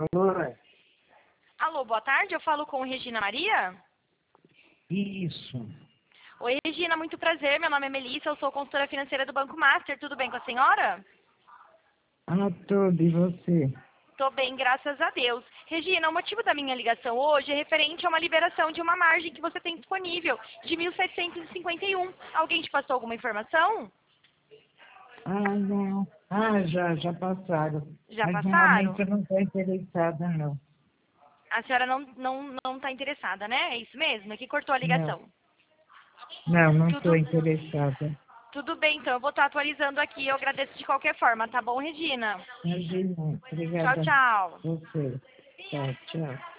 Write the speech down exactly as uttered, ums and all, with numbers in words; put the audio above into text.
Oi. Alô, boa tarde, eu falo com Regina Maria? Isso. Oi, Regina, muito prazer, meu nome é Melissa, eu sou consultora financeira do Banco Master, tudo bem com a senhora? Ah, tudo, e você? Tô bem, graças a Deus. Regina, o motivo da minha ligação hoje é referente a uma liberação de uma margem que você tem disponível, de mil setecentos e cinquenta e um. Alguém te passou alguma informação? Ah, não. Ah, já, já passaram. Já Mas no passaram? momento eu não estou interessada, não. A senhora não, não, não tá interessada, né? É isso mesmo? É que cortou a Não, ligação. não, não estou Tudo, interessada. tudo bem, então eu vou estar atualizando aqui, eu agradeço de qualquer forma, tá bom, Regina? Imagina. Tchau, Obrigada tchau. a você. Tchau, tchau.